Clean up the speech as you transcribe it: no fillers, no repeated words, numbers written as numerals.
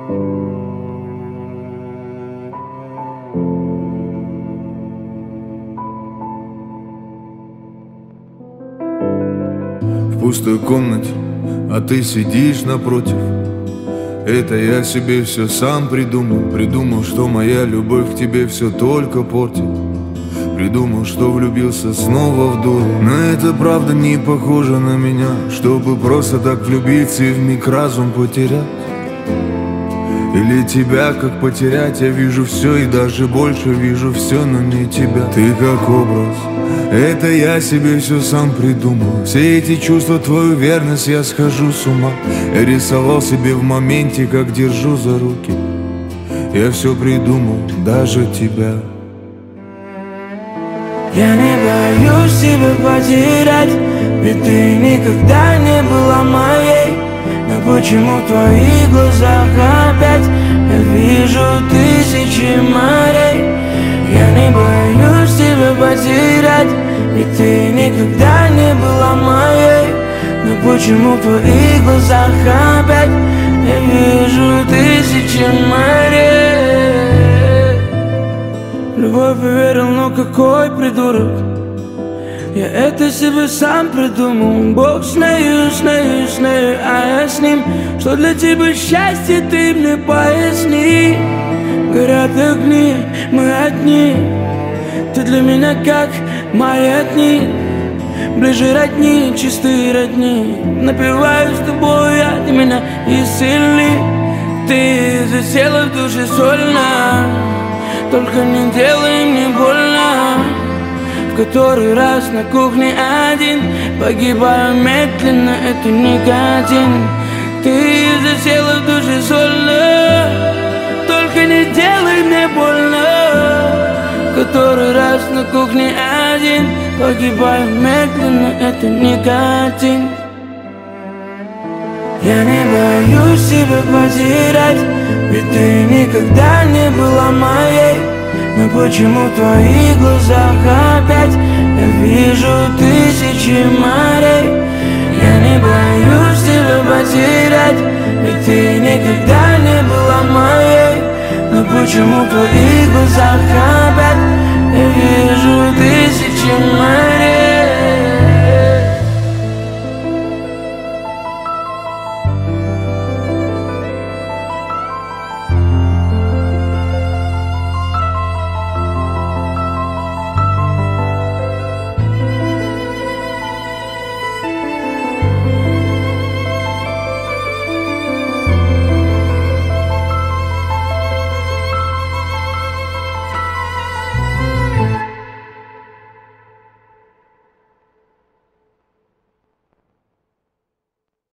В пустой комнате, а ты сидишь напротив. Это я себе все сам придумал. Придумал, что моя любовь к тебе все только портит. Придумал, что влюбился снова в дуру. Но это правда не похоже на меня, чтобы просто так влюбиться и вмиг разум потерять. Или тебя как потерять? Я вижу все и даже больше вижу все, но не тебя. Ты как образ, это я себе все сам придумал. Все эти чувства, твою верность, я схожу с ума. Я рисовал себе в моменте, как держу за руки. Я все придумал, даже тебя. Я не боюсь тебя потерять, ведь ты никогда не была моей. Но почему в твоих глазах опять я вижу тысячи морей? Я не боюсь тебя потерять, ведь ты никогда не была моей. Но почему в твоих глазах опять я вижу тысячи морей? В любовь поверил, но какой придурок. Я это себе сам придумал. Бог с нею, а я с ним. Что для тебя счастье, ты мне поясни. Горят огни, мы одни. Ты для меня как маятник. Ближе родни, чистые родни. Напиваю с тобой, ты меня исцели. Ты засела в душе сольно. Только не делай мне больно. В который раз на кухне один. Погибаю медленно, это никотин. Ты засела в душе сольно. Только не делай мне больно. В который раз на кухне один. Погибаю медленно, это никотин. Я не боюсь тебя потерять, ведь ты никогда не была моей. Но почему в твоих глазах опять я вижу тысячи морей? Я не боюсь тебя потерять, ведь ты никогда не была моей. Но почему в твоих глазах опять я вижу тысячи морей?